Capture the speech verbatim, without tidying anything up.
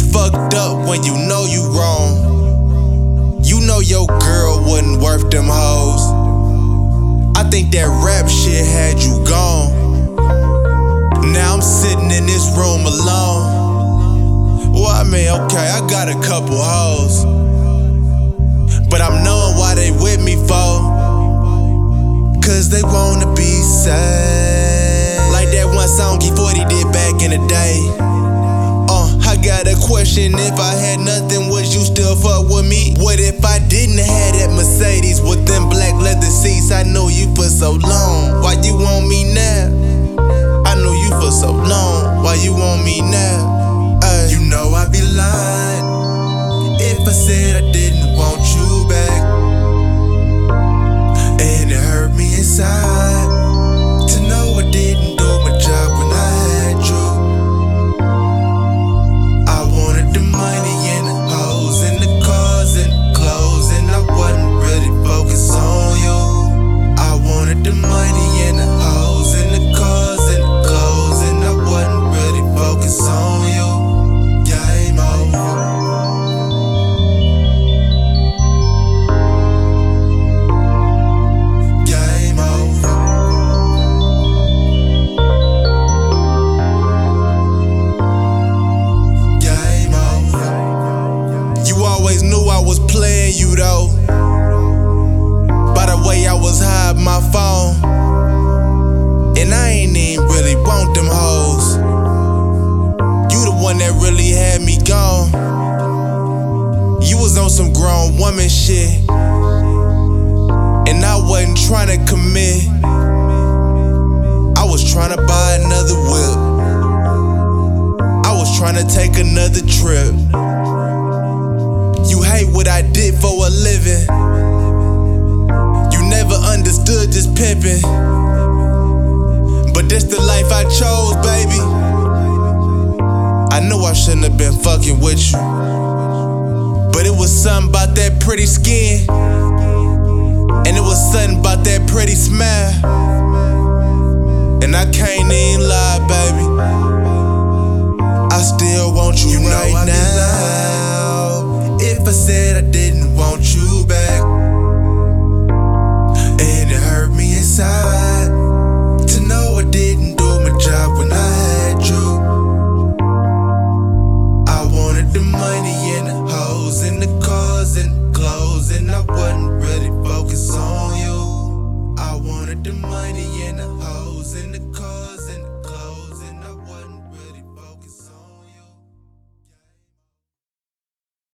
fucked up when you know you wrong. You know your girl wasn't worth them hoes. I think that rap shit had you gone. Now I'm sitting in this room alone. Well, I mean, okay, I got a couple hoes, but I'm knowing why they with me for. Cause they wanna be sad. Like that one song E forty did back in the day. Uh, I got a question, if I had nothing, would you still fuck with me? What if I didn't have that Mercedes with them black leather seats? I know you for so long, why you want me now? I know you for so long, why you want me now? Ay. You know I be lying if I said I didn't want you back, and it hurt me inside to know I didn't do my job when I had you. I wanted the money and the hoes and the cars and the clothes, and I wasn't really focused on you. I wanted the money and the hoes and the cars and the clothes, and I wasn't really focused on you. Game over. You though, by the way I was hiding my phone, and I ain't even really want them hoes. You the one that really had me gone. You was on some grown woman shit, and I wasn't trying to commit. I was trying to buy another whip, I was trying to take another trip. You hate what I did for a living. You never understood this pimping, but this the life I chose, baby. I know I shouldn't have been fucking with you, but it was something about that pretty skin, and it was something about that pretty smile, and I can't even lie, baby. I still want you, you right know now. If I said I didn't want you back, and it hurt me inside to know I didn't do my job when I had you. I wanted the money and the hoes and the cars and the clothes, and I wasn't really focused on you. I wanted the money and the hoes and the cars.